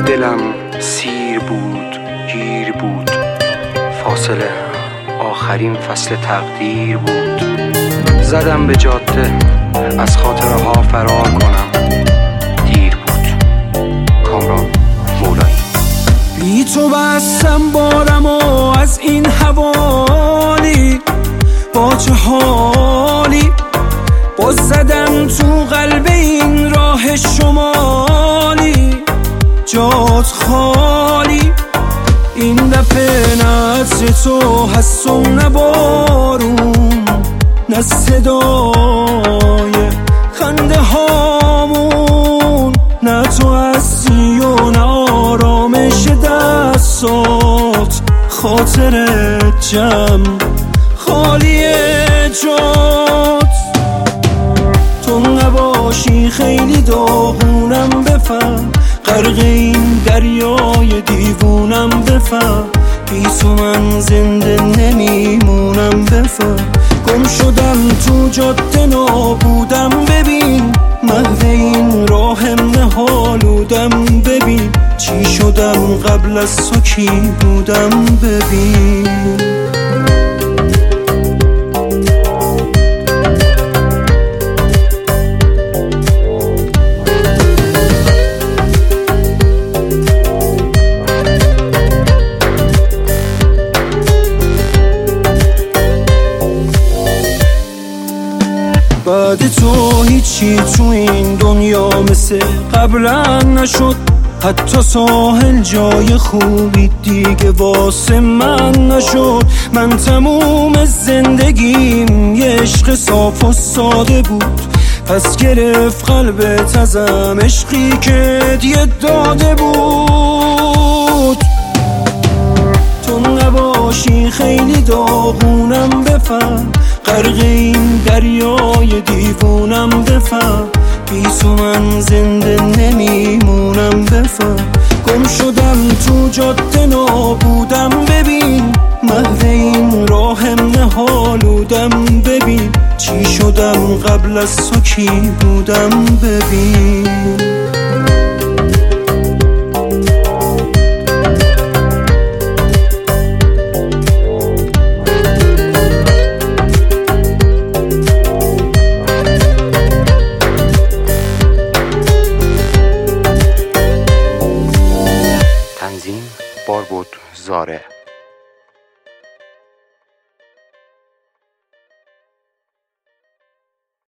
دلم سیر بود گیر بود، فاصله آخرین فصل تقدیر بود. زدم به جاده از خاطره ها فرار کنم، دیر بود. کامران مولایی. بی تو بستم بارم و از این حوالی، با چه حالی باز زدم تو قلب این راه شمالی. جات خالی این دفعه، نه عطر تو هست و نه بارون، نه صدای خنده هامون، نه تو هستی و نه آرامش دستات. خاطرت جمع خالی جات، تو نباشی خیلی داغونم بفهم، غرق این دریای دیوونم بفهم. بی تو من زنده نمیمونم بفهم. گم شدم تو جاده نابودم ببین، محو این راه نهالودم ببین. چی شدم قبل از تو کی بودم ببین. بعد تو هیچی تو این دنیا مثل قبلا نشد، حتی ساحل جای خوبی دیگه واسه من نشد. من تموم زندگیم یه عشق صاف و ساده بود، پس گرفت قلبت ازم عشقی که دیگه داده بود. تو نباشی خیلی داغونم بفهم، غرق این دریای دیوونم بفهم. بی تو من زنده نمیمونم بفهم. گم شدم تو جاده نابودم ببین، محو این راه نهالودم ببین. چی شدم قبل از تو کی بودم ببین. تنظیم باربود زاره.